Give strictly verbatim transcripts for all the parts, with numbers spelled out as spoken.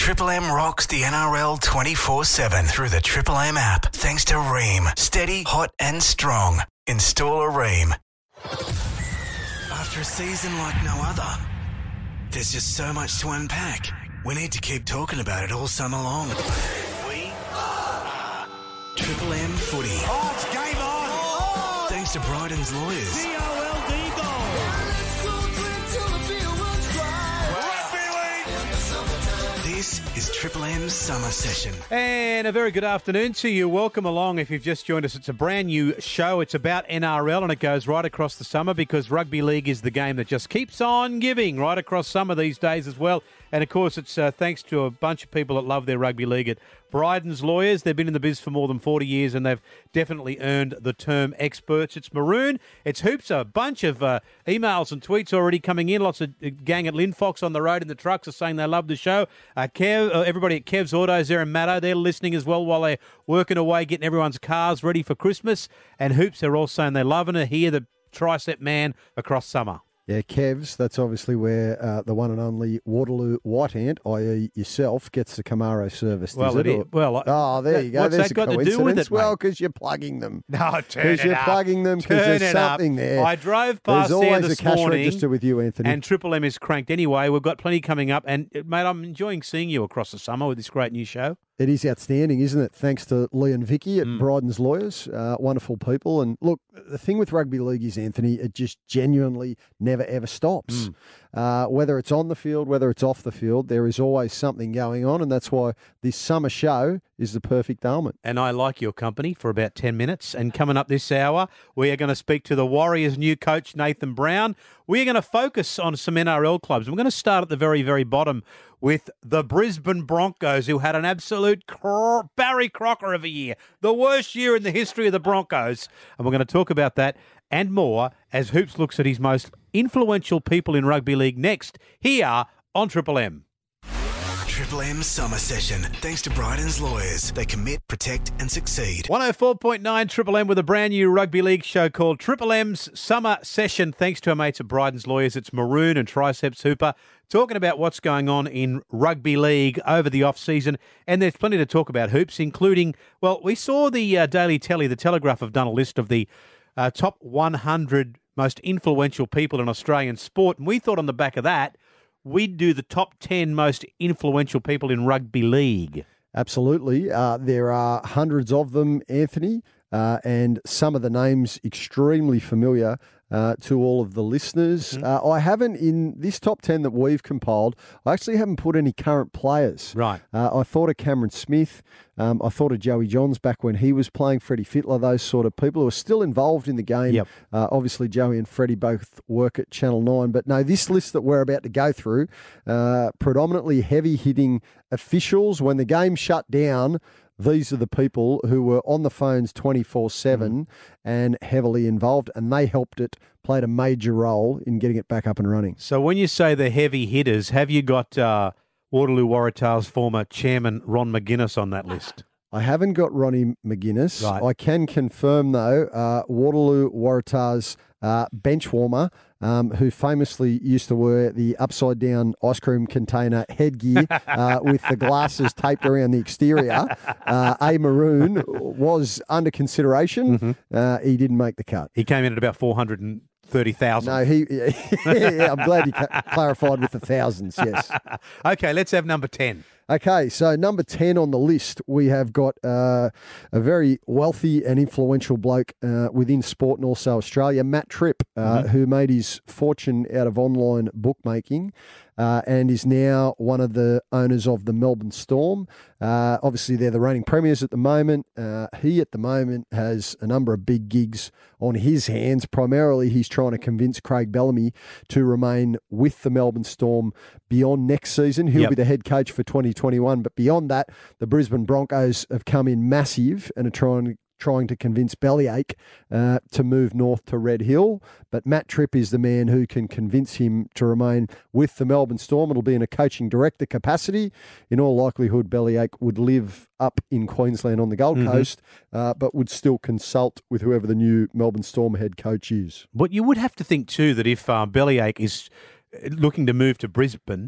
Triple M rocks the N R L twenty-four seven through the Triple M app. Thanks to Rheem. Steady, hot and strong. Install a Rheem. After a season like no other, there's just so much to unpack. We need to keep talking about it all summer long. We are Triple M Footy. Oh, it's game on. Oh, Thanks to Bryden's lawyers. D O L D goal. This is Triple M's Summer Session. And a very good afternoon to you. Welcome along if you've just joined us. It's a brand new show. It's about N R L and it goes right across the summer because rugby league is the game that just keeps on giving right across summer these days as well. And, of course, it's uh, thanks to a bunch of people that love their rugby league at Bryden's Lawyers. They've been in the biz for more than forty years and they've definitely earned the term experts. It's Maroon. It's Hoops. A bunch of uh, emails and tweets already coming in. Lots of gang at Lynn Fox on the road in the trucks are saying they love the show. Uh, Kev, uh, everybody at Kev's Autos there in Maddo, they're listening as well while they're working away, getting everyone's cars ready for Christmas. And Hoops, they're all saying they're loving to hear the tricep man across summer. Yeah, Kevs, that's obviously where uh, the one and only Waterloo White Ant, that is yourself, gets the Camaro service. Well, it is. Well, oh, there you go. What's There's that got a to do with it, Well, mate? because you're plugging them. No, turn Because it you're up. plugging them because Turn there's it up. something there. I drove past There's there always this a cash morning, register with you, Anthony. and Triple M is cranked anyway. We've got plenty coming up. And, mate, I'm enjoying seeing you across the summer with this great new show. It is outstanding, isn't it? Thanks to Lee and Vicky at Mm. Bryden's Lawyers. Uh, wonderful people. And look, the thing with rugby league is, Anthony, it just genuinely never, ever stops. Mm. Uh, whether it's on the field, whether it's off the field, there is always something going on. And that's why this summer show is the perfect element. And I like your company for about ten minutes. And coming up this hour, we are going to speak to the Warriors' new coach, Nathan Brown. We're going to focus on some N R L clubs. We're going to start at the very, very bottom with the Brisbane Broncos, who had an absolute cr- Barry Crocker of a year, the worst year in the history of the Broncos. And we're going to talk about that and more as Hoops looks at his most influential people in rugby league next, here on Triple M. Triple M Summer Session. Thanks to Bryden's Lawyers. They commit, protect and succeed. one oh four point nine Triple M with a brand new rugby league show called Triple M's Summer Session. Thanks to our mates at Bryden's Lawyers. It's Maroon and Triceps Hooper talking about what's going on in rugby league over the off-season. And there's plenty to talk about, Hoops, including, well, we saw the uh, Daily Telly, the Telegraph have done a list of the uh, top one hundred most influential people in Australian sport. And we thought on the back of that, we'd do the top ten most influential people in rugby league. Absolutely. Uh, there are hundreds of them, Anthony, uh, and some of the names extremely familiar uh, to all of the listeners. Mm-hmm. Uh, I haven't, in this top ten that we've compiled, I actually haven't put any current players. Right. Uh, I thought of Cameron Smith. Um, I thought of Joey Johns back when he was playing, Freddie Fittler, those sort of people who are still involved in the game. Yep. Uh, obviously, Joey and Freddie both work at Channel nine. But no, this list that we're about to go through, uh, predominantly heavy-hitting officials. When the game shut down, these are the people who were on the phones twenty-four seven mm. and heavily involved, and they helped it, played a major role in getting it back up and running. So when you say the heavy hitters, have you got uh, Waterloo Waratahs former chairman Ron McGuinness on that list? I haven't got Ronnie McGuinness. Right. I can confirm, though, uh, Waterloo Waratahs uh, bench warmer, um, who famously used to wear the upside-down ice cream container headgear uh, with the glasses taped around the exterior, uh, A. Maroon, was under consideration. Mm-hmm. Uh, he didn't make the cut. He came in at about four hundred thirty thousand. No, he. Yeah, yeah, I'm glad you clarified with the thousands, yes. Okay, let's have number ten. Okay, so number ten on the list, we have got uh, a very wealthy and influential bloke uh, within sport and also Australia, Matt Tripp, uh, mm-hmm. who made his fortune out of online bookmaking uh, and is now one of the owners of the Melbourne Storm. Uh, obviously, they're the reigning premiers at the moment. Uh, he, at the moment, has a number of big gigs on his hands. Primarily, he's trying to convince Craig Bellamy to remain with the Melbourne Storm beyond next season. He'll yep. be the head coach for twenty twenty-one. But beyond that, the Brisbane Broncos have come in massive and are trying trying to convince Bellyache uh, to move north to Red Hill. But Matt Tripp is the man who can convince him to remain with the Melbourne Storm. It'll be in a coaching director capacity. In all likelihood, Bellyache would live up in Queensland on the Gold mm-hmm. Coast, uh, but would still consult with whoever the new Melbourne Storm head coach is. But you would have to think too that if uh, Bellyache is looking to move to Brisbane,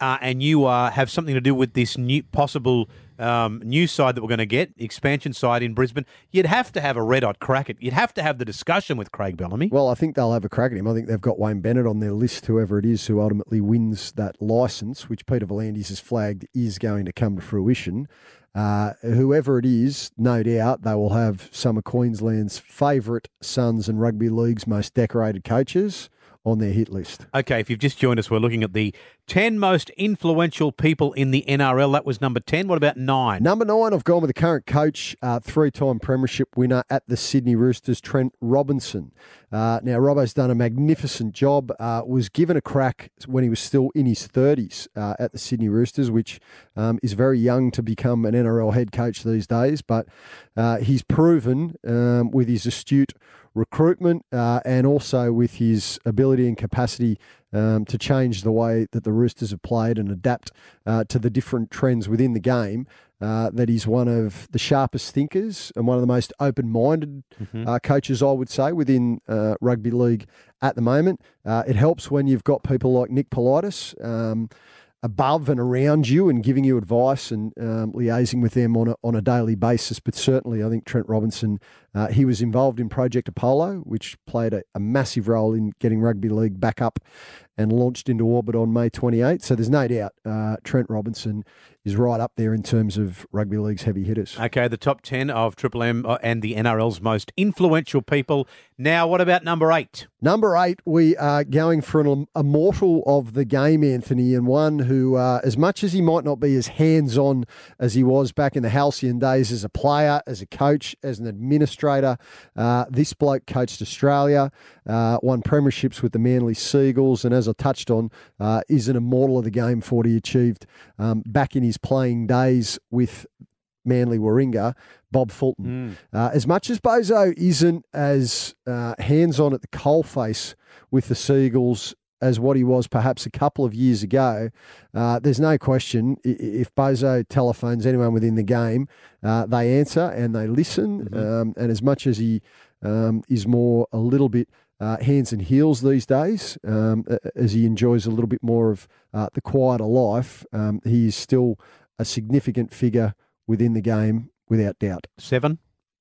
uh, and you uh, have something to do with this new possible um, new side that we're going to get, expansion side in Brisbane, you'd have to have a red-hot crack at. You'd have to have the discussion with Craig Bellamy. Well, I think they'll have a crack at him. I think they've got Wayne Bennett on their list, whoever it is who ultimately wins that licence, which Peter V'landys has flagged is going to come to fruition. Uh, whoever it is, no doubt they will have some of Queensland's favourite Suns and rugby league's most decorated coaches on their hit list. Okay, if you've just joined us, we're looking at the ten most influential people in the N R L. That was number ten. What about nine? Number nine, I've gone with the current coach, uh, three-time premiership winner at the Sydney Roosters, Trent Robinson. Uh, now, Robbo's done a magnificent job, uh, was given a crack when he was still in his thirties uh, at the Sydney Roosters, which um, is very young to become an N R L head coach these days, but uh, he's proven um, with his astute recruitment uh, and also with his ability and capacity um, to change the way that the Roosters have played and adapt uh, to the different trends within the game, uh, that he's one of the sharpest thinkers and one of the most open-minded mm-hmm. uh, coaches, I would say, within uh, rugby league at the moment. Uh, it helps when you've got people like Nick Politis um, above and around you and giving you advice and um, liaising with them on a, on a daily basis. But certainly I think Trent Robinson, uh, he was involved in Project Apollo, which played a, a massive role in getting rugby league back up and launched into orbit on May twenty-eighth. So there's no doubt uh, Trent Robinson is right up there in terms of rugby league's heavy hitters. Okay, the top ten of Triple M and the N R L's most influential people. Now, what about number eight? Number eight, we are going for an immortal of the game, Anthony, and one who, uh, as much as he might not be as hands-on as he was back in the halcyon days as a player, as a coach, as an administrator, uh, this bloke coached Australia, uh, won premierships with the Manly Seagulls, and as I touched on, uh, is an immortal of the game for what he achieved um, back in his playing days with Manly Warringah, Bob Fulton. Mm. Uh, as much as Bozo isn't as uh, hands-on at the coalface with the Seagulls as what he was perhaps a couple of years ago, uh, there's no question if Bozo telephones anyone within the game, uh, they answer and they listen. Mm-hmm. Um, and as much as he um, is more a little bit Uh, hands and heels these days, um, as he enjoys a little bit more of uh, the quieter life, um, he is still a significant figure within the game, without doubt. Seven?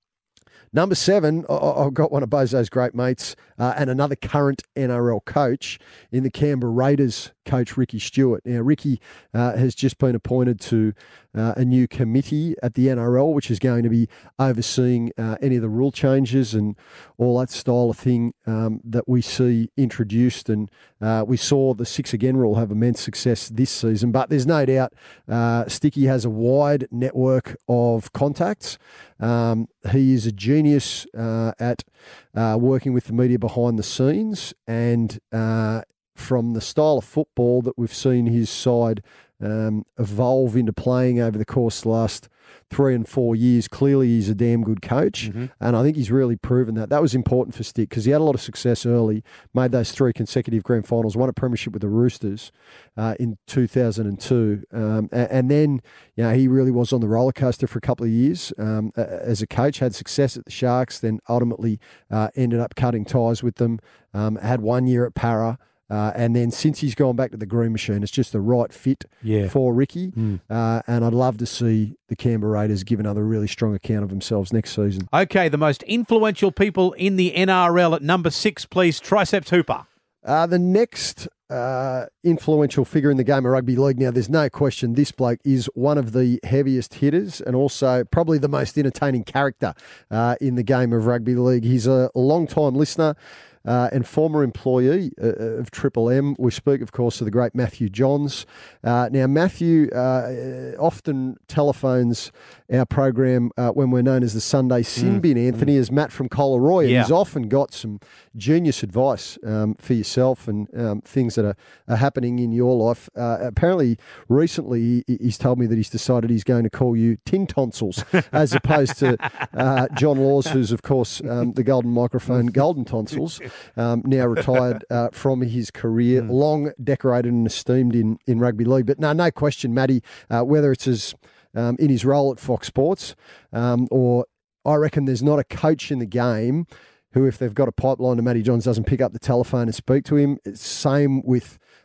Number seven, I've got one of Bozo's great mates uh, and another current N R L coach in the Canberra Raiders, coach Ricky Stewart. Now, Ricky uh, has just been appointed to uh, a new committee at the N R L, which is going to be overseeing uh, any of the rule changes and all that style of thing um, that we see introduced. And uh, we saw the six again rule have immense success this season. But there's no doubt uh, Sticky has a wide network of contacts. Um, he is a genius uh, at uh, working with the media behind the scenes, and uh, from the style of football that we've seen his side um, evolve into playing over the course of the last three and four years, clearly he's a damn good coach, mm-hmm. and I think he's really proven that. That was important for Stick because he had a lot of success early, made those three consecutive grand finals, won a premiership with the Roosters uh, in two thousand two, um, and, and then you know, he really was on the roller coaster for a couple of years um, as a coach, had success at the Sharks, then ultimately uh, ended up cutting ties with them, um, had one year at Para. Uh, and then since he's gone back to the Green Machine, it's just the right fit yeah. for Ricky. Mm. Uh, and I'd love to see the Canberra Raiders give another really strong account of themselves next season. Okay, the most influential people in the N R L at number six, please. Triceps Hooper. Uh, the next uh, influential figure in the game of rugby league, now there's no question this bloke is one of the heaviest hitters and also probably the most entertaining character uh, in the game of rugby league. He's a long-time listener Uh, and former employee uh, of Triple M. We speak, of course, of the great Matthew Johns. Uh, now, Matthew uh, often telephones our program uh, when we're known as the Sunday Sin Bin, mm. Anthony, mm. as Matt from Collaroy. Yeah. And he's often got some genius advice um, for yourself and um, things that are, are happening in your life. Uh, apparently, recently, he, he's told me that he's decided he's going to call you Tin Tonsils as opposed to uh, John Laws, who's, of course, um, the golden microphone, Golden Tonsils. Um, now retired uh, from his career, mm. long decorated and esteemed in, in rugby league. But no, no question, Matty, uh, whether it's as um, in his role at Fox Sports um, or I reckon there's not a coach in the game who, if they've got a pipeline to Matty Johns, doesn't pick up the telephone and speak to him. It's same with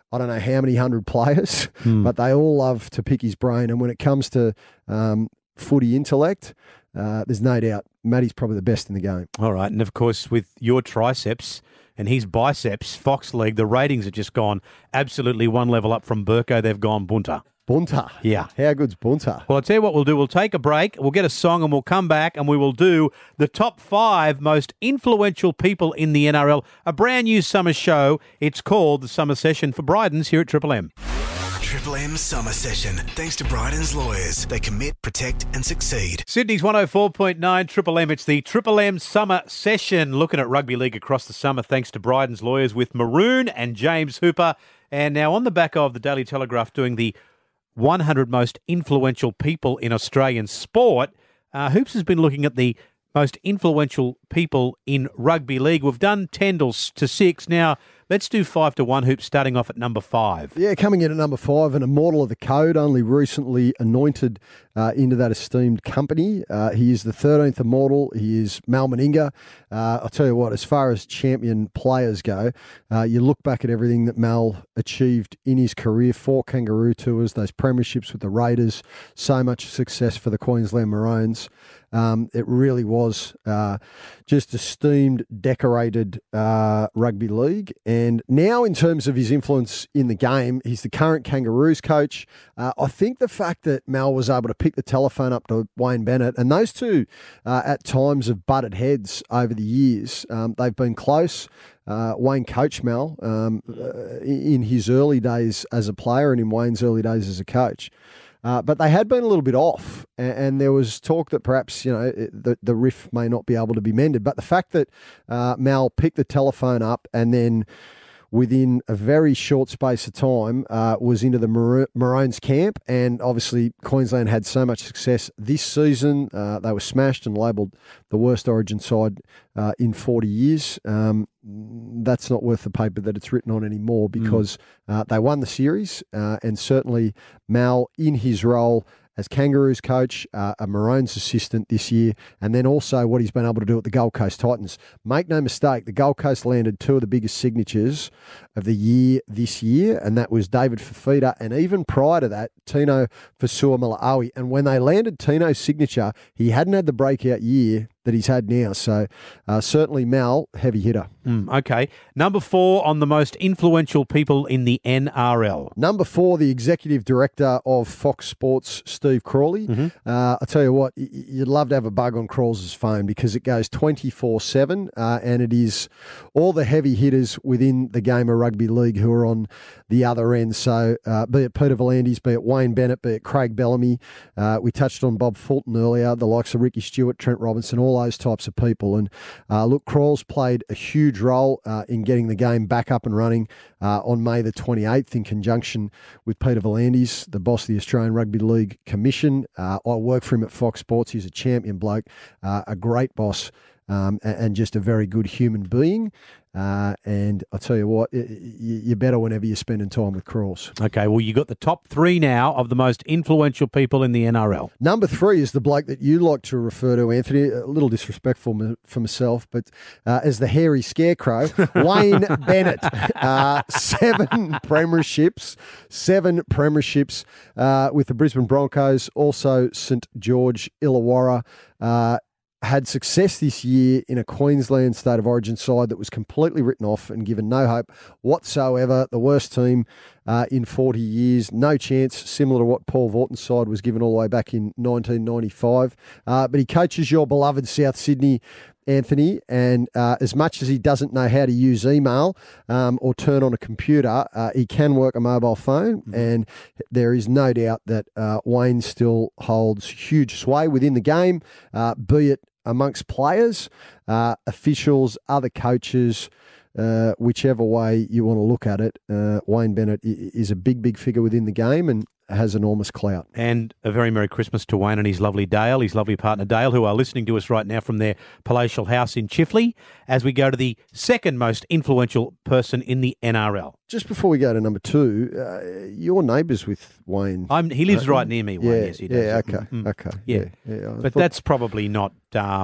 I don't know how many hundred players, Hmm. but they all love to pick his brain. And when it comes to um, footy intellect, uh, there's no doubt Matty's probably the best in the game. All right. And of course, with your triceps and his biceps, Fox League, the ratings have just gone absolutely one level up from Burko. They've gone bunter. Bunter. Yeah. How good's Bunter? Well, I'll tell you what we'll do. We'll take a break, we'll get a song, and we'll come back and we will do the top five most influential people in the N R L, a brand new summer show. It's called The Summer Session for Bryden's here at Triple M. Triple M Summer Session. Thanks to Bryden's Lawyers. They commit, protect and succeed. Sydney's one oh four point nine Triple M. It's the Triple M Summer Session, looking at rugby league across the summer thanks to Bryden's Lawyers with Maroon and James Hooper. And now on the back of the Daily Telegraph doing the one hundred most influential people in Australian sport, uh, Hoops has been looking at the most influential people in rugby league. We've done ten to six. Now, let's do five to one, Hoops, starting off at number five. Yeah, coming in at number five, an immortal of the code, only recently anointed uh, into that esteemed company. Uh, he is the thirteenth immortal. He is Mal Meninga. Uh, I'll tell you what, as far as champion players go, uh, you look back at everything that Mal achieved in his career, four Kangaroo Tours, those premierships with the Raiders, so much success for the Queensland Maroons. Um, it really was uh, just esteemed, decorated uh, rugby league. And now in terms of his influence in the game, he's the current Kangaroos coach. Uh, I think the fact that Mal was able to pick the telephone up to Wayne Bennett, and those two uh, at times have butted heads over the years. Um, they've been close. Uh, Wayne coached Mal um, uh, in his early days as a player and in Wayne's early days as a coach. Uh, but they had been a little bit off, and, and there was talk that perhaps, you know, it, the, the riff may not be able to be mended. But the fact that uh, Mal picked the telephone up and then within a very short space of time uh, was into the Mar- Maroons camp, and obviously Queensland had so much success this season. Uh, they were smashed and labelled the worst Origin side uh, in forty years. Um, that's not worth the paper that it's written on anymore because mm. uh, they won the series, uh, and certainly Mal in his role as Kangaroos coach, uh, a Maroons assistant this year, and then also what he's been able to do at the Gold Coast Titans. Make no mistake, the Gold Coast landed two of the biggest signatures of the year this year, and that was David Fifita, and even prior to that, Tino Fasua-Mala'awi. And when they landed Tino's signature, he hadn't had the breakout year that he's had now. So uh, certainly Mal, heavy hitter. Mm, okay. Number four on the most influential people in the N R L. Number four, the executive director of Fox Sports, Steve Crawley. Mm-hmm. Uh, I'll tell you what, you'd love to have a bug on Crawls' phone because it goes twenty-four seven uh, and it is all the heavy hitters within the game of rugby league who are on the other end. So uh, be it Peter V'landys, be it Wayne Bennett, be it Craig Bellamy. Uh, we touched on Bob Fulton earlier, the likes of Ricky Stewart, Trent Robinson, all those types of people. And uh, look, Crawls played a huge role uh, in getting the game back up and running uh, on May the twenty-eighth in conjunction with Peter V'landys, the boss of the Australian Rugby League Commission. Uh, I work for him at Fox Sports. He's a champion bloke, uh, a great boss, um, and, and just a very good human being. Uh, and I'll tell you what, you're better whenever you're spending time with Crawls. Okay, well, you got the top three now of the most influential people in the N R L. Number three is the bloke that you like to refer to, Anthony, a little disrespectful for myself, but uh, as the hairy scarecrow, Wayne Bennett. Uh, seven premierships, seven premierships uh, with the Brisbane Broncos, also St George Illawarra. Uh, had success this year in a Queensland State of Origin side that was completely written off and given no hope whatsoever. The worst team uh, in forty years. No chance, similar to what Paul Vaughton's side was given all the way back in nineteen ninety-five. Uh, but he coaches your beloved South Sydney, Anthony, and uh, as much as he doesn't know how to use email um, or turn on a computer, uh, he can work a mobile phone, mm-hmm. and there is no doubt that uh, Wayne still holds huge sway within the game, uh, be it amongst players, uh, officials, other coaches, uh, whichever way you want to look at it. Uh, Wayne Bennett is a big, big figure within the game and has enormous clout. And a very Merry Christmas to Wayne and his lovely Dale, his lovely partner Dale, who are listening to us right now from their palatial house in Chifley, as we go to the second most influential person in the N R L. Just before we go to number two, uh, you're neighbours with Wayne. I'm, he lives uh, right near me, Wayne. Yeah, yes, he does. yeah, okay, Mm-hmm. okay. Yeah, yeah, yeah but thought... that's probably not um,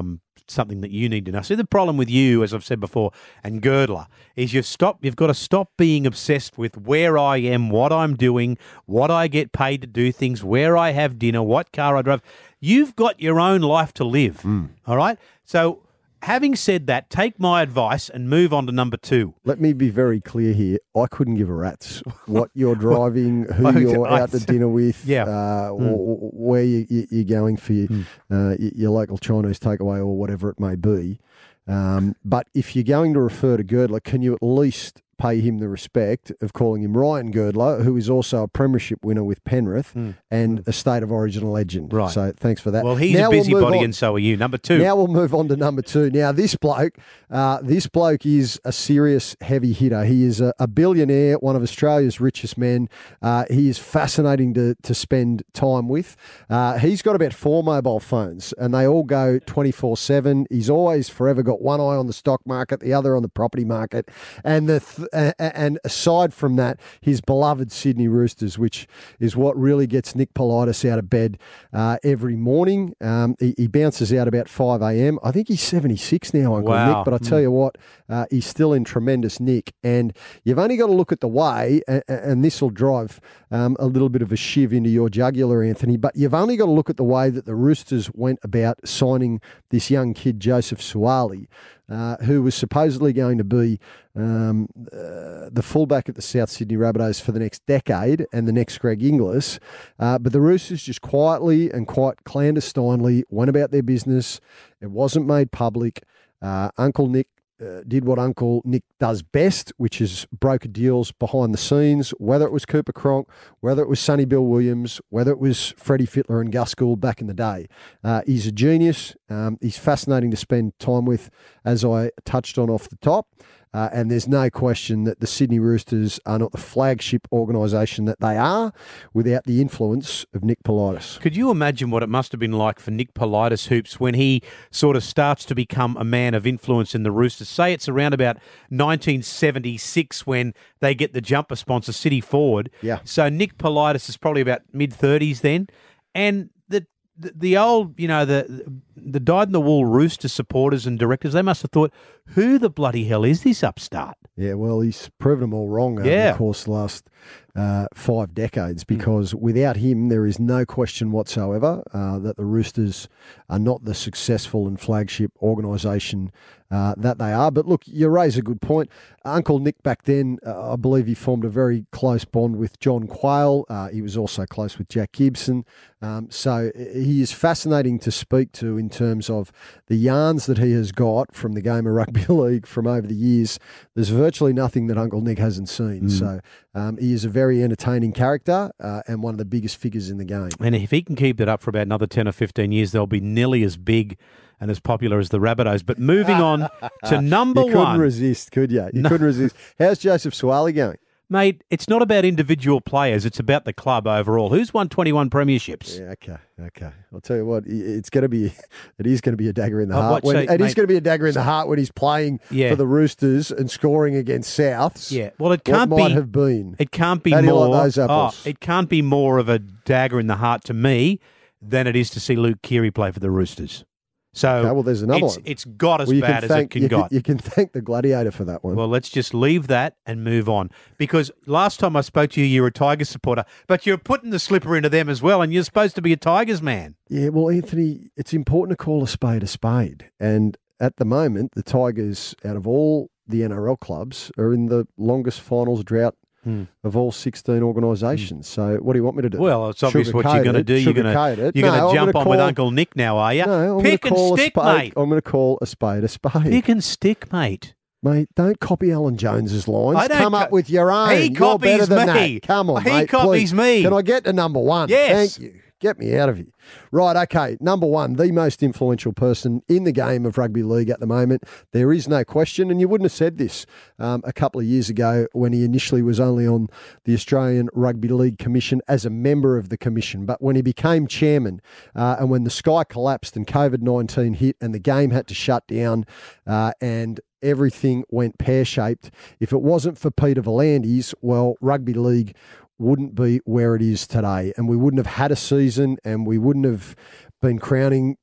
something that you need to know. See, the problem with you, as I've said before, and Girdler, is you've stopped. You've got to stop being obsessed with where I am, what I'm doing, what I get paid to do things, where I have dinner, what car I drive. You've got your own life to live, Mm. all right? So having said that, take my advice and move on to number two. Let me be very clear here. I couldn't give a rat's what you're driving, who I- you're I- out to dinner with, Yeah. uh, Mm. or where you, you, you're going for your, Mm. uh, y- your local Chinese takeaway or whatever it may be. Um, but if you're going to refer to Girdler, can you at least pay him the respect of calling him Ryan Girdler, who is also a premiership winner with Penrith Mm. and a State of Origin legend. Right. So thanks for that. Well, he's Now a we'll move busybody on. and so are you. Number two. Now we'll move on to number two. Now this bloke, uh, this bloke is a serious heavy hitter. He is a, a billionaire, one of Australia's richest men. Uh, he is fascinating to to spend time with. Uh, he's got about four mobile phones, and they all go twenty-four seven. He's always forever got one eye on the stock market, the other on the property market, and the th- uh, and aside from that, his beloved Sydney Roosters, which is what really gets Nick Politis out of bed uh, every morning. Um, he, he bounces out about five a.m. I think he's seventy-six now, Uncle Wow. Nick, but I tell you what, uh, he's still in tremendous nick. And you've only got to look at the way, and, and this will drive um, a little bit of a shiv into your jugular, Anthony, but you've only got to look at the way that the Roosters went about signing this young kid, Joseph Suwali, uh, who was supposedly going to be um, uh, the fullback at the South Sydney Rabbitohs for the next decade and the next Greg Inglis. Uh, but the Roosters just quietly and quite clandestinely went about their business. It wasn't made public. Uh, Uncle Nick uh, did what Uncle Nick does best, which is broker deals behind the scenes, whether it was Cooper Cronk, whether it was Sonny Bill Williams, whether it was Freddie Fittler and Gus Gould back in the day. Uh, he's a genius. Um, he's fascinating to spend time with, as I touched on off the top. Uh, and there's no question that the Sydney Roosters are not the flagship organisation that they are without the influence of Nick Politis. Could you imagine what it must have been like for Nick Politis, Hoops, when he sort of starts to become a man of influence in the Roosters? Say it's around about nineteen seventy-six when they get the jumper sponsor, City Forward. Yeah. So Nick Politis is probably about mid-thirties then. And the the, the old, you know, the the dyed-in-the-wool Rooster supporters and directors, they must have thought, who the bloody hell is this upstart? Yeah, well, he's proven them all wrong over Yeah. the course of the last uh, five decades because without him, there is no question whatsoever uh, that the Roosters are not the successful and flagship organisation uh, that they are. But look, you raise a good point. Uncle Nick back then, uh, I believe he formed a very close bond with John Quayle. Uh, he was also close with Jack Gibson. Um, so he is fascinating to speak to in terms of the yarns that he has got from the game of rugby league from over the years. There's virtually nothing that Uncle Nick hasn't seen. Mm. So um, he is a very entertaining character uh, and one of the biggest figures in the game. And if he can keep that up for about another ten or fifteen years, they'll be nearly as big and as popular as the Rabbitohs. But moving on to number you couldn't one. resist, could you? You No. couldn't resist. How's Joseph Suwali going? Mate, it's not about individual players. It's about the club overall. Who's won twenty-one premierships? Yeah, okay, okay. I'll tell you what, it's going to be, it is going to be a dagger in the Oh, heart. what, When, so, it is mate- going to be a dagger in the heart when he's playing Yeah. for the Roosters and scoring against Souths. Yeah. Well, it What can't might be. have been. It can't be How do you more. like those oh, apples? it can't be more of a dagger in the heart to me than it is to see Luke Keary play for the Roosters. So Okay, well, there's another it's, one. it's got as Well, you bad can as thank, it can you got. Can, you can thank the Gladiator for that one. Well, let's just leave that and move on. Because last time I spoke to you, you were a Tigers supporter, but you're putting the slipper into them as well, and you're supposed to be a Tigers man. Yeah, well, Anthony, it's important to call a spade a spade. And at the moment, the Tigers, out of all the N R L clubs, are in the longest finals drought Hmm. of all sixteen organisations. So what do you want me to do? Well, it's obvious what Sugarcoat you're going to it, do. You're going sugarcoat to it. you're No, going I'm to jump gonna on with call- Uncle Nick now, are you? No, I'm Pick going to and call stick, a spade. mate. I'm going to call a spade a spade. Pick and stick, mate. Mate, don't copy Alan Jones's lines. I don't Come co- up with your own. He You're copies better than me. that. Come on, He mate. copies please. me. Can I get to number one? Yes. Thank you. Get me out of here. Right, okay. Number one, the most influential person in the game of rugby league at the moment. There is no question, and you wouldn't have said this um, a couple of years ago when he initially was only on the Australian Rugby League Commission as a member of the commission. But when he became chairman uh, and when the sky collapsed and COVID nineteen hit and the game had to shut down uh, and everything went pear-shaped, if it wasn't for Peter V'landys, well, rugby league wouldn't be where it is today, and we wouldn't have had a season, and we wouldn't have been crowning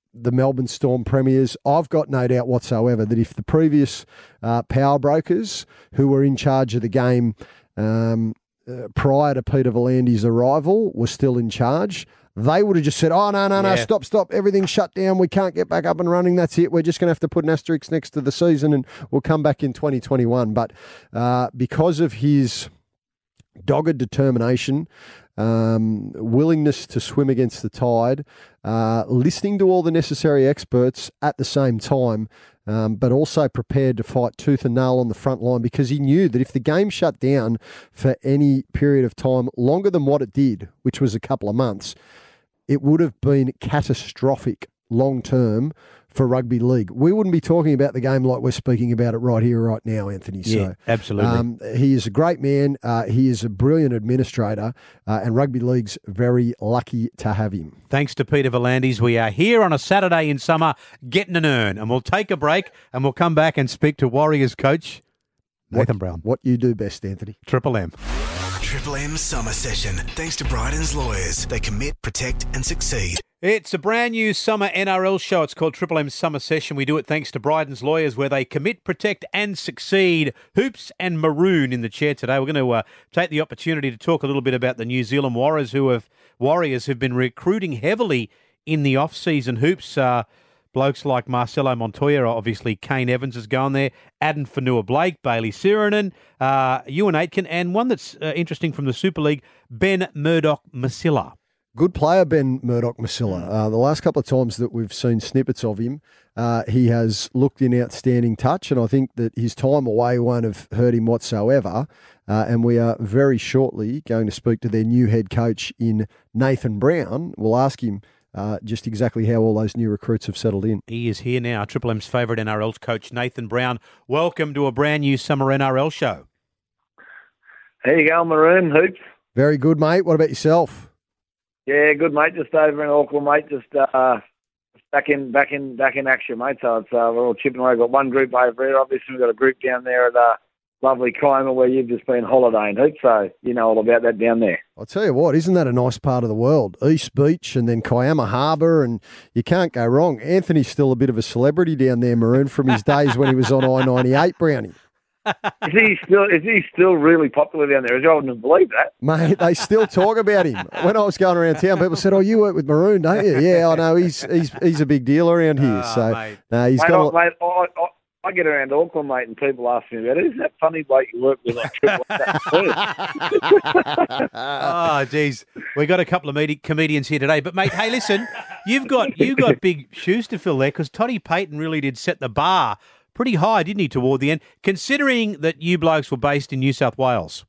the Melbourne Storm premiers. I've got no doubt whatsoever that if the previous uh, power brokers who were in charge of the game um, uh, prior to Peter Volandi's arrival were still in charge, they would have just said, oh, no, no, no, Yeah. stop, stop, everything's shut down, we can't get back up and running, that's it, we're just going to have to put an asterisk next to the season and we'll come back in twenty twenty-one. But uh, because of his dogged determination, um, willingness to swim against the tide, uh, listening to all the necessary experts at the same time, um, but also prepared to fight tooth and nail on the front line, because he knew that if the game shut down for any period of time longer than what it did, which was a couple of months, it would have been catastrophic long term for rugby league. We wouldn't be talking about the game like we're speaking about it right here, right now, Anthony. Yeah, so, absolutely. Um, he is a great man. Uh, he is a brilliant administrator, uh, and rugby league's very lucky to have him. Thanks to Peter Volandis, we are here on a Saturday in summer getting an earn. And we'll take a break and we'll come back and speak to Warriors coach Nathan what, Brown. What you do best, Anthony. Triple M. Triple M Summer Session. Thanks to Bryden's Lawyers. They commit, protect and succeed. It's a brand new summer N R L show. It's called Triple M Summer Session. We do it thanks to Bryden's Lawyers, where they commit, protect and succeed. Hoops and Maroon in the chair today. We're going to uh, take the opportunity to talk a little bit about the New Zealand Warriors, who have Warriors who've been recruiting heavily in the off-season. Hoops, uh, blokes like Marcelo Montoya, obviously Kane Evans is going there, Aden Fanua-Blake, Bailey Sirenen, uh, Ewan Aitken, and one that's uh, interesting from the Super League, Ben Murdoch-Masila. Good player, Ben Murdoch-Masila. Uh, the last couple of times that we've seen snippets of him, uh, he has looked in outstanding touch, and I think that his time away won't have hurt him whatsoever. Uh, and we are very shortly going to speak to their new head coach in Nathan Brown. We'll ask him uh, just exactly how all those new recruits have settled in. He is here now, Triple M's favourite N R L coach, Nathan Brown. Welcome to a brand new summer N R L show. How you going, Maroon? Hoops? Very good, mate. What about yourself? Yeah, good, mate. Just over in Auckland, mate. Just uh, back in, back in, back in action, mate. So it's uh, we're all chipping away. We've got one group over here. Obviously, we've got a group down there at uh, lovely Kiama, where you've just been holidaying, Hoops. So you know all about that down there. I'll tell you what, isn't that a nice part of the world? East Beach and then Kiama Harbour, and you can't go wrong. Anthony's still a bit of a celebrity down there, Maroon, from his days when he was on I ninety-eight, Brownie. Is he still? Is he still really popular down there? I wouldn't believe that. Mate, they still talk about him. When I was going around town, people said, "Oh, you work with Maroon, don't you?" Yeah, I know. He's he's he's a big deal around here. Oh, so mate. no, he's Mate, got. I, A, mate, I, I, I get around Auckland, mate, and people ask me about it. Isn't that funny bloke you work with on Triple M? Oh, geez. We got a couple of medi- comedians here today. But, mate, hey, listen, you've got you got big shoes to fill there, because Toddy Payton really did set the bar pretty high, didn't he, toward the end, considering that you blokes were based in New South Wales?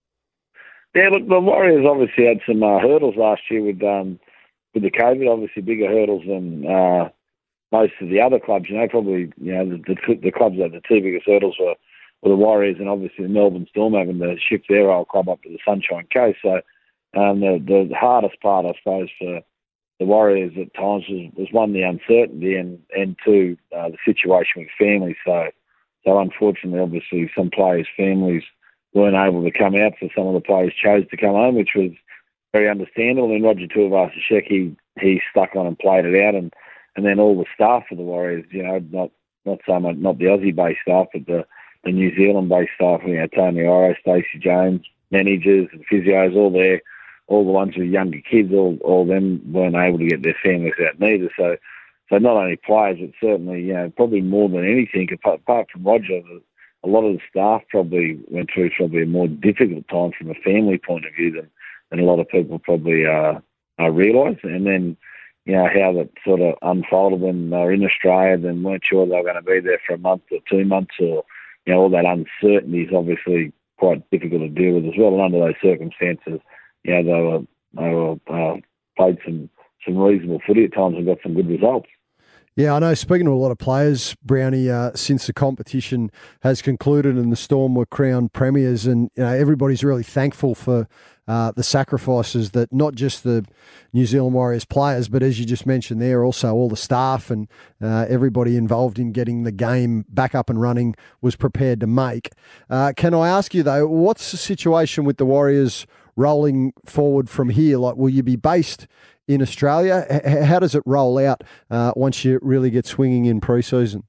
Yeah, look, the Warriors obviously had some uh, hurdles last year with um, with the COVID. Obviously, bigger hurdles than uh, most of the other clubs. You know, probably you know the, the, the clubs that had the two biggest hurdles were, were the Warriors and obviously the Melbourne Storm having to shift their old club up to the Sunshine Coast. So um, the the hardest part, I suppose, for the Warriors at times was, was one, the uncertainty, and, and two, uh, the situation with families. So, so unfortunately, obviously, some players' families weren't able to come out, so some of the players chose to come home, which was very understandable. And Roger Tuivasa-Sheck, he, he stuck on and played it out, and, and then all the staff of the Warriors, you know, not not so much, not the Aussie-based staff, but the, the New Zealand-based staff, you know, Tony Oro, Stacey Jones, managers and physios, all there. All the ones with younger kids, all all of them weren't able to get their families out neither. So, so not only players, but certainly, you know, probably more than anything, apart, apart from Roger, a lot of the staff probably went through probably a more difficult time from a family point of view than, than a lot of people probably uh, uh, realise. And then, you know, how that sort of unfolded when they were in Australia, then weren't sure they were going to be there for a month or two months, or, you know, all that uncertainty is obviously quite difficult to deal with as well. And under those circumstances, yeah, they were they were uh, played some, some reasonable footy at times and got some good results. Yeah, I know. Speaking to a lot of players, Brownie, uh, since the competition has concluded and the Storm were crowned premiers, and you know everybody's really thankful for uh, the sacrifices that not just the New Zealand Warriors players, but as you just mentioned there, also all the staff and uh, everybody involved in getting the game back up and running was prepared to make. Uh, can I ask you though, what's the situation with the Warriors rolling forward from here? Like, will you be based in Australia. H- how does it roll out uh, once you really get swinging in pre-season?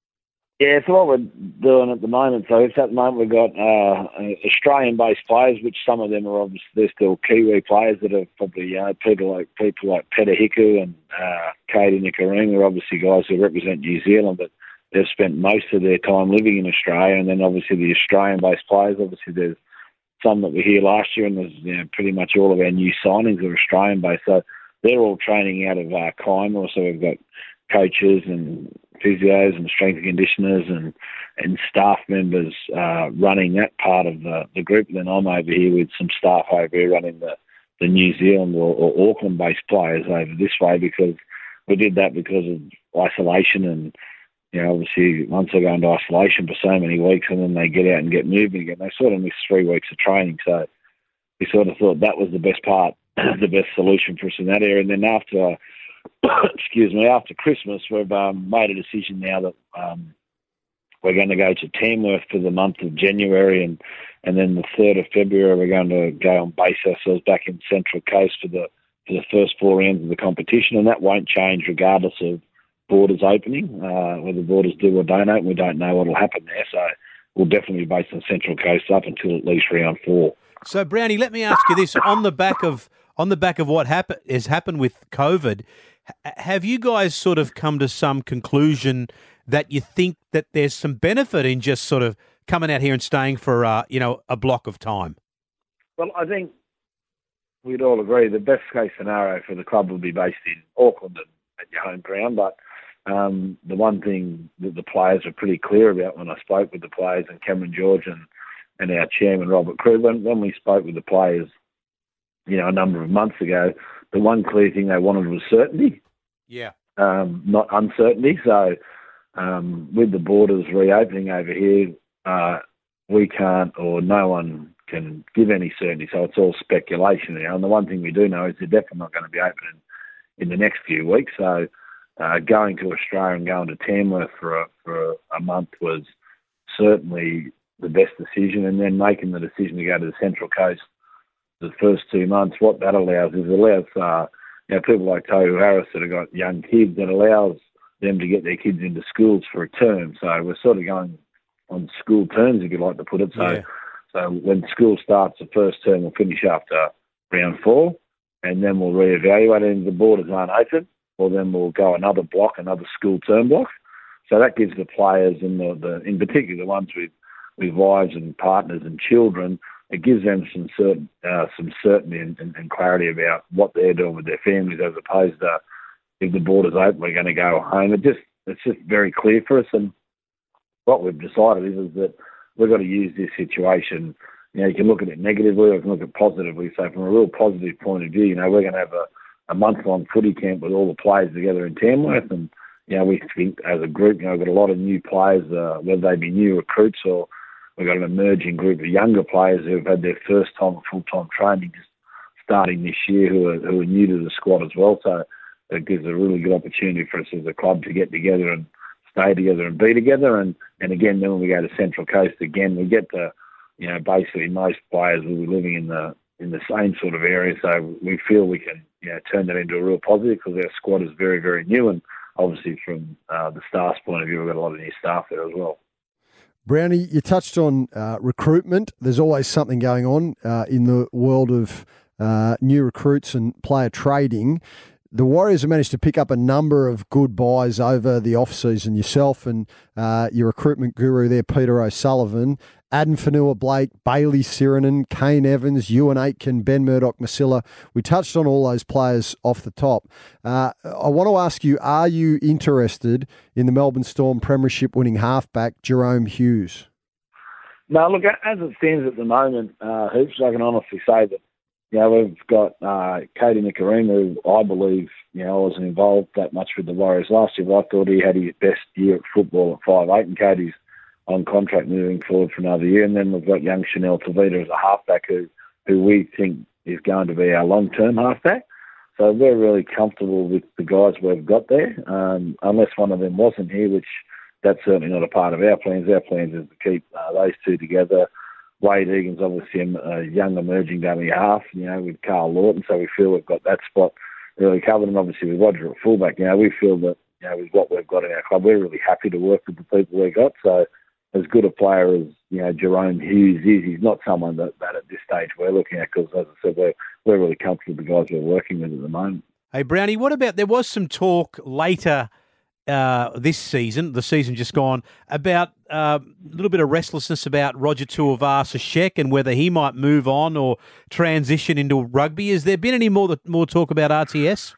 Yeah, so what we're doing at the moment, so it's at the moment we've got uh, Australian-based players, which some of them are obviously they're still Kiwi players that are probably you know, people like people like Peter Hiku and uh, Katie Nikarima are obviously guys who represent New Zealand, but they've spent most of their time living in Australia. And then obviously the Australian-based players, obviously there's some that were here last year, and there's you know, pretty much all of our new signings are Australian-based. So they're all training out of uh, Kaimura. So we've got coaches and physios and strength and conditioners and, and staff members uh, running that part of the, the group. And then I'm over here with some staff over here running the, the New Zealand or, or Auckland-based players over this way, because we did that because of isolation. And, you know, obviously once they go into isolation for so many weeks and then they get out and get moving again, they sort of miss three weeks of training. So we sort of thought that was the best part, the best solution for us in that area. And then after... excuse me, after Christmas, we've um, made a decision now that um, we're going to go to Tamworth for the month of January, and, and then the third of February we're going to go and base ourselves back in Central Coast for the for the first four rounds of the competition, and that won't change regardless of borders opening. Uh, whether borders do or don't open, we don't know what will happen there, so we'll definitely be based on Central Coast up until at least round four. So, Brownie, let me ask you this: on the back of on the back of what happen, has happened with COVID, have you guys sort of come to some conclusion that you think that there's some benefit in just sort of coming out here and staying for uh, you know a block of time? Well, I think we'd all agree the best case scenario for the club would be based in Auckland and at your home ground. But um, the one thing that the players are pretty clear about when I spoke with the players and Cameron George and, and our chairman Robert Crew, when, when we spoke with the players, you know, a number of months ago, the one clear thing they wanted was certainty. Yeah. Um, not uncertainty. So um, with the borders reopening over here, uh, we can't, or no one can give any certainty. So it's all speculation now. And the one thing we do know is they're definitely not going to be opening in the next few weeks. So uh, going to Australia and going to Tamworth for a, for a month was certainly the best decision. And then making the decision to go to the Central Coast the first two months, what that allows is it allows uh, you know, people like Tohu Harris that have got young kids, that allows them to get their kids into schools for a term. So we're sort of going on school terms, if you like to put it. So, Yeah. so when school starts, the first term will finish after round four, and then we'll reevaluate it. And the borders aren't open, or then we'll go another block, another school term block. So that gives the players, and the, the in particular the ones with, with wives and partners and children, it gives them some certain, uh, some certainty and, and, and clarity about what they're doing with their families, as opposed to if the borders open, we're going to go home. It just it's just very clear for us, and what we've decided is, is that we've got to use this situation. You know, you can look at it negatively or you can look at it positively. So from a real positive point of view, you know, we're going to have a, a month-long footy camp with all the players together in Tamworth, and you know, we think as a group, you know, we've got a lot of new players, uh, whether they be new recruits or we've got an emerging group of younger players who have had their first time of full-time training just starting this year, who are, who are new to the squad as well. So it gives a really good opportunity for us as a club to get together and stay together and be together. And, and again, then when we go to Central Coast, again, we get to, you know, basically most players will be living in the in the same sort of area. So we feel we can, you know, turn that into a real positive, because our squad is very, very new. And obviously from uh, the staff's point of view, we've got a lot of new staff there as well. Brownie, you touched on uh, recruitment. There's always something going on uh, in the world of uh, new recruits and player trading. The Warriors have managed to pick up a number of good buys over the off-season. Yourself and uh, your recruitment guru there, Peter O'Sullivan, Adam Fanua-Blake, Bailey Sirenen, Kane Evans, Ewan Aitken, Ben Murdoch-Masila. We touched on all those players off the top. Uh, I want to ask you, are you interested in the Melbourne Storm Premiership winning halfback, Jerome Hughes? No, look, as it stands at the moment, uh, Hoops, I can honestly say that, you know, we've got uh, Katie Nikarima, who I believe, you know, wasn't involved that much with the Warriors last year, but I thought he had his best year at football at five eight, and Katie's on contract moving forward for another year. And then we've got young Chanel Tavita as a halfback who, who we think is going to be our long-term halfback. So we're really comfortable with the guys we've got there, um, unless one of them wasn't here, which that's certainly not a part of our plans. Our plans is to keep uh, those two together. Wade Egan's obviously a young emerging dummy half, you know, with Carl Lawton, so we feel we've got that spot really covered, and obviously with Roger at fullback, you know, we feel that, you know, with what we've got in our club, we're really happy to work with the people we've got. So as good a player as, you know, Jerome Hughes is, he's not someone that, that at this stage we're looking at, because, as I said, we're, we're really comfortable with the guys we're working with at the moment. Hey, Brownie, what about, there was some talk later uh, this season, the season just gone, about uh, a little bit of restlessness about Roger Tuivasa-Sheck and whether he might move on or transition into rugby. Has there been any more more talk about R T S?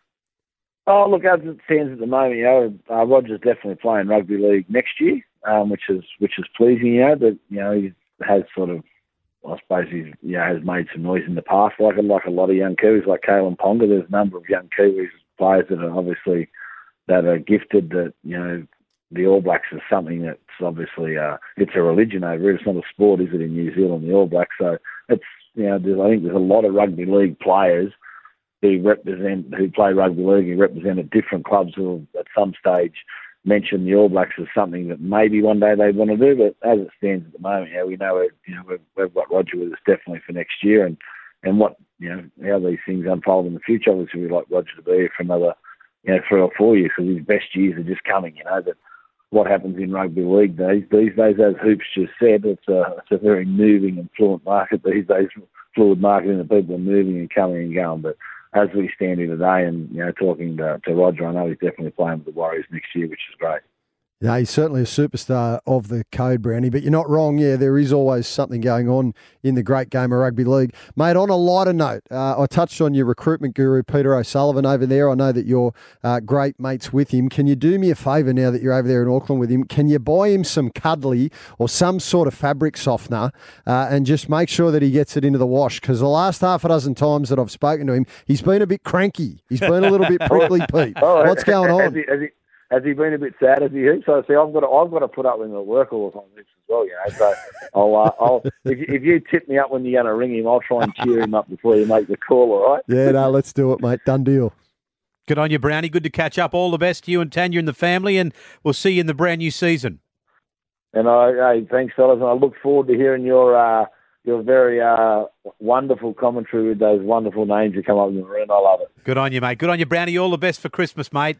Oh, look, as it stands at the moment, you know, uh, Roger's definitely playing rugby league next year, um, which is which is pleasing, you know, but, you know, he has sort of, I suppose he's, you know, has made some noise in the past, like, like a lot of young Kiwis, like Kalen Ponga. There's a number of young Kiwis players that are obviously, that are gifted, that, you know, the All Blacks is something that's obviously, uh, it's a religion over it. It's not a sport, is it, in New Zealand, the All Blacks? So it's, you know, there's, I think there's a lot of rugby league players who represent, who play rugby league, who represent at different clubs, who at some stage mention the All Blacks as something that maybe one day they want to do. But as it stands at the moment, yeah, we know it, you know, we've, we've got Roger with us definitely for next year, and and what, you know, how these things unfold in the future. Obviously, we'd like Roger to be here for another, you know, three or four years, because his best years are just coming. You know, but what happens in rugby league these these days, as Hoops just said, it's a it's a very moving and fluent market these days. Fluid market, and the people are moving and coming and going, but as we stand here today and, you know, talking to, to Roger, I know he's definitely playing with the Warriors next year, which is great. Yeah, he's certainly a superstar of the code, Brownie, but you're not wrong. Yeah, there is always something going on in the great game of rugby league. Mate, on a lighter note, uh, I touched on your recruitment guru, Peter O'Sullivan, over there. I know that you're uh, great mates with him. Can you do me a favour now that you're over there in Auckland with him? Can you buy him some cuddly or some sort of fabric softener uh, and just make sure that he gets it into the wash? Because the last half a dozen times that I've spoken to him, he's been a bit cranky. He's been a little bit prickly, Pete. Oh, What's going on? Has he, has he, Has he been a bit sad? Has he? So see, I've got to, I've got to put up with him at work all the time as well, you know. So I'll, uh, I'll if, if you tip me up when you're going to ring him, I'll try and cheer him up before you make the call. All right? Yeah, no, let's do it, mate. Done deal. Good on you, Brownie. Good to catch up. All the best to you and Tanya and the family, and we'll see you in the brand new season. And I, hey, thanks, fellas, and I look forward to hearing your uh, your very uh, wonderful commentary with those wonderful names you come up with, Maroon. I love it. Good on you, mate. Good on you, Brownie. All the best for Christmas, mate.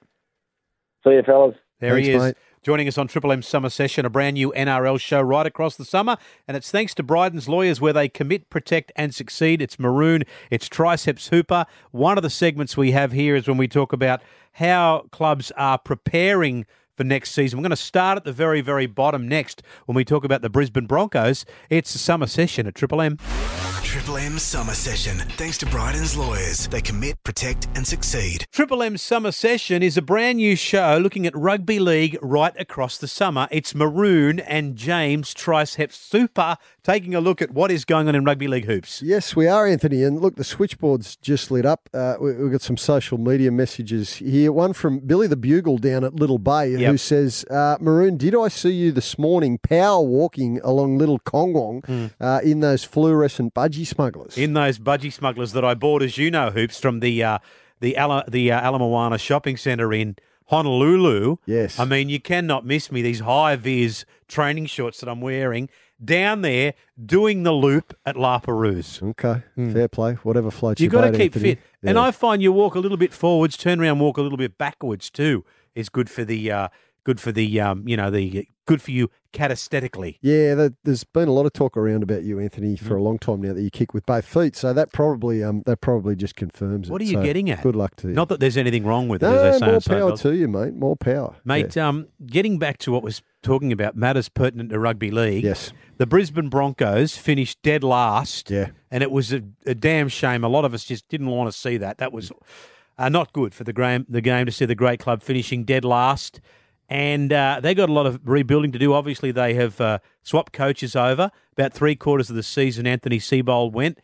See you, fellas. There Thanks, he is, mate. joining us on Triple M Summer Session, a brand new N R L show right across the summer. And it's thanks to Bryden's Lawyers, where they commit, protect and succeed. It's Maroon, it's Triceps Hooper. One of the segments we have here is when we talk about how clubs are preparing for next season. We're going to start at the very, very bottom next when we talk about the Brisbane Broncos. It's the Summer Session at Triple M. Triple M Summer Session, thanks to Bryden's Lawyers. They commit, protect and succeed. Triple M Summer Session is a brand new show looking at rugby league right across the summer. It's Maroon and James Triceps Hooper taking a look at what is going on in rugby league hoops. Yes, we are, Anthony. And look, the switchboard's just lit up. Uh, we, we've got some social media messages here. One from Billy the Bugle down at Little Bay, Yep. who says, uh, Maroon, did I see you this morning power walking along Little Kongwong Mm. uh, in those fluorescent budgie smugglers? In those budgie smugglers that I bought, as you know, Hoops, from the uh, the Ala, the uh, Ala Moana shopping centre in Honolulu. Yes. I mean, you cannot miss me. These high-vis training shorts that I'm wearing down there doing the loop at La Perouse. Okay, fair play. Whatever floats You've your got to boat, keep Anthony. fit. And Yeah. I find you walk a little bit forwards, turn around, walk a little bit backwards too is good for the, uh, good for the, um, you know, the good for you catasthetically. Yeah, there- there's been a lot of talk around about you, Anthony, for a long time now that you kick with both feet. So that probably um, that probably just confirms it. What are you So getting at? Good luck to you. Not that there's anything wrong with it, no, as they say more on power Seinfeld. to you, mate. More power. Mate, um, getting back to what was talking about matters pertinent to rugby league. Yes. The Brisbane Broncos finished dead last. Yeah. And it was a, a damn shame. A lot of us just didn't want to see that. That was uh, not good for the game, the game to see the great club finishing dead last. And uh, they got a lot of rebuilding to do. Obviously, they have uh, swapped coaches over. About three quarters of the season, Anthony Seibold went.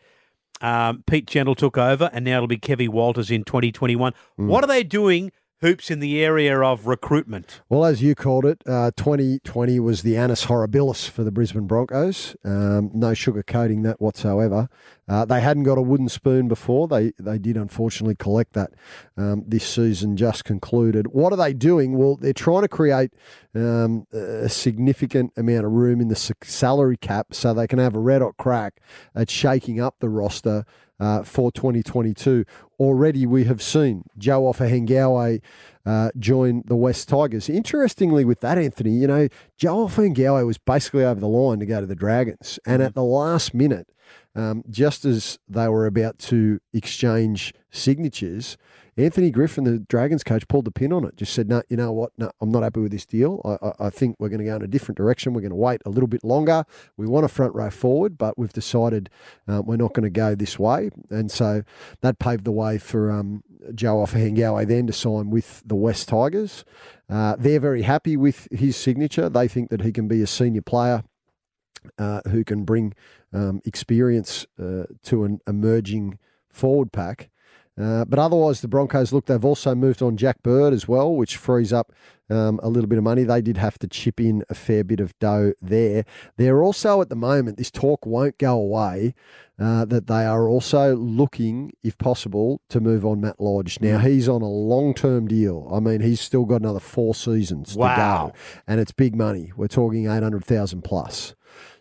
Um, Pete Gentle took over, and now it'll be Kevy Walters in twenty twenty-one. Mm. What are they doing, Hoops, in the area of recruitment? Well, as you called it, uh, twenty twenty was the annus horribilis for the Brisbane Broncos. Um, no sugarcoating that whatsoever. Uh, they hadn't got a wooden spoon before. They they did unfortunately collect that um, this season just concluded. What are they doing? Well, they're trying to create um, a significant amount of room in the salary cap so they can have a red hot crack at shaking up the roster uh, for twenty twenty-two. Already we have seen Joe Ofahengaue uh, join the West Tigers. Interestingly with that, Anthony, you know, Joe Ofahengaue was basically over the line to go to the Dragons. And at the last minute, um, just as they were about to exchange signatures, Anthony Griffin, the Dragons coach, pulled the pin on it. Just said, no, you know what? No, I'm not happy with this deal. I, I, I think we're going to go in a different direction. We're going to wait a little bit longer. We want a front row forward, but we've decided uh, we're not going to go this way. And so that paved the way for um, Joe Ofahengaue then to sign with the West Tigers. Uh, they're very happy with his signature. They think that he can be a senior player uh, who can bring um, experience uh, to an emerging forward pack. Uh, but otherwise, the Broncos, look, they've also moved on Jack Bird as well, which frees up um, a little bit of money. They did have to chip in a fair bit of dough there. They're also, at the moment, this talk won't go away, uh, that they are also looking, if possible, to move on Matt Lodge. Now, he's on a long-term deal. I mean, he's still got another four seasons Wow. to go. And it's big money. We're talking eight hundred thousand plus.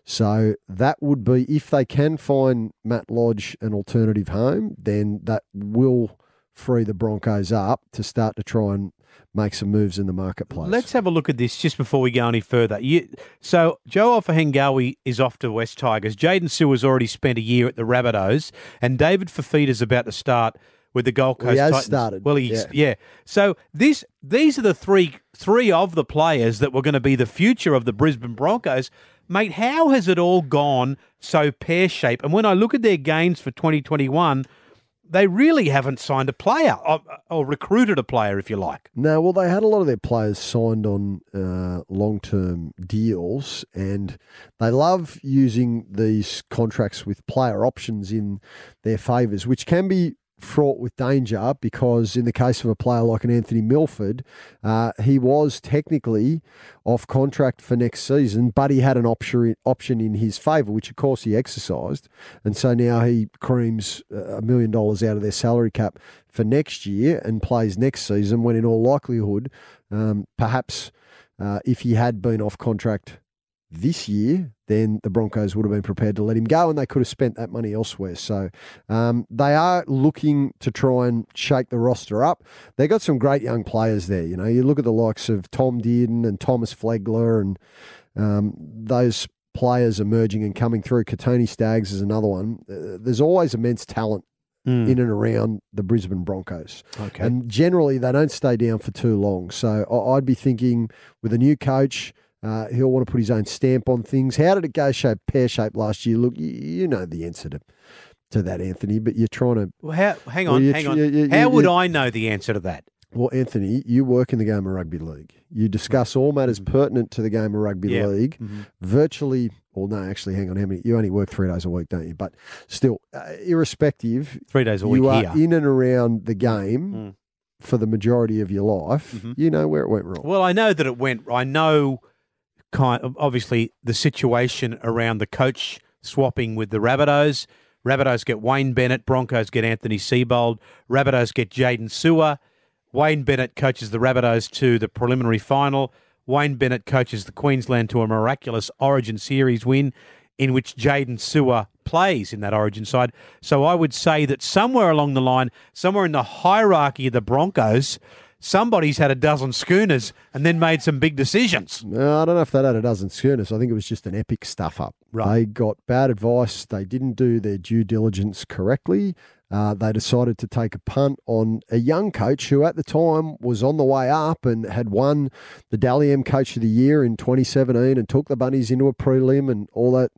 So that would be, if they can find Matt Lodge an alternative home, then that will free the Broncos up to start to try and make some moves in the marketplace. Let's have a look at this just before we go any further. You, so Joe Ofahengaue is off to West Tigers. Jaden Sewer's already spent a year at the Rabbitohs, and David Fifita's about to start with the Gold Coast Well, he has Titans. started. Well, he's, Yeah. yeah. So this, these are the three three of the players that were going to be the future of the Brisbane Broncos. Mate, how has it all gone so pear-shaped? And when I look at their gains for twenty twenty-one, they really haven't signed a player or, or recruited a player, if you like. No, well, they had a lot of their players signed on uh, long-term deals, and they love using these contracts with player options in their favours, which can be fraught with danger because in the case of a player like an Anthony Milford, uh, he was technically off contract for next season, but he had an option option in his favour, which of course he exercised. And so now he creams a million dollars out of their salary cap for next year and plays next season when in all likelihood, um, perhaps uh, if he had been off contract this year, then the Broncos would have been prepared to let him go and they could have spent that money elsewhere. So um, they are looking to try and shake the roster up. They got some great young players there. You know, you look at the likes of Tom Dearden and Thomas Flegler and um, those players emerging and coming through. Katoni Staggs is another one. Uh, there's always immense talent mm. in and around the Brisbane Broncos. Okay. And generally they don't stay down for too long. So I- I'd be thinking with a new coach, Uh, he'll want to put his own stamp on things. How did it go shape, pear-shaped last year? Look, you, you know the answer to, to that, Anthony, but you're trying to... Well, how, hang on, well, you, hang on. You, you, how you, would you, I know the answer to that? Well, Anthony, you work in the game of rugby league. You discuss all matters mm-hmm. pertinent to the game of rugby yeah. league. Mm-hmm. Virtually, well, no, actually, hang on, how many? You only work three days a week, don't you? But still, uh, irrespective... Three days a week you here. are in and around the game... Mm. for the majority of your life, mm-hmm. you know where it went wrong. Well, I know that it went... I know... Kind of, obviously, the situation around the coach swapping with the Rabbitohs. Rabbitohs get Wayne Bennett, Broncos get Anthony Seibold, Rabbitohs get Jaden Sewer. Wayne Bennett coaches the Rabbitohs to the preliminary final. Wayne Bennett coaches the Queensland to a miraculous Origin Series win in which Jaden Sewer plays in that Origin side. So I would say that somewhere along the line, somewhere in the hierarchy of the Broncos, somebody's had a dozen schooners and then made some big decisions. No, I don't know if they had a dozen schooners. I think it was just an epic stuff up. Right. They got bad advice. They didn't do their due diligence correctly. Uh, they decided to take a punt on a young coach who at the time was on the way up and had won the Dally M Coach of the Year in twenty seventeen and took the Bunnies into a prelim and all that,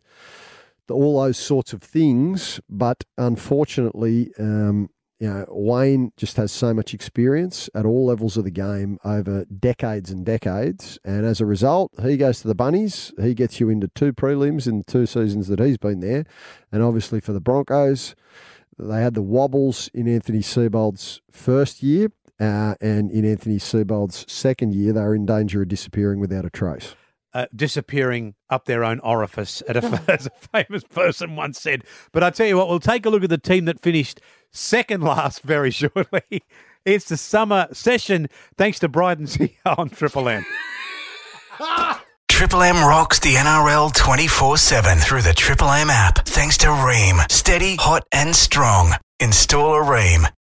all those sorts of things. But unfortunately, um, you know, Wayne just has so much experience at all levels of the game over decades and decades. And as a result, he goes to the Bunnies. He gets you into two prelims in the two seasons that he's been there. And obviously for the Broncos, they had the wobbles in Anthony Seibold's first year. Uh, and in Anthony Seibold's second year, they were in danger of disappearing without a trace. Uh, disappearing up their own orifice, at a, as a famous person once said. But I tell you what, we'll take a look at the team that finished second last very shortly. It's the summer session, thanks to Bryden C on Triple M. Triple M rocks the N R L twenty-four seven through the Triple M app. Thanks to Ream. Steady, hot and strong. Install a Ream.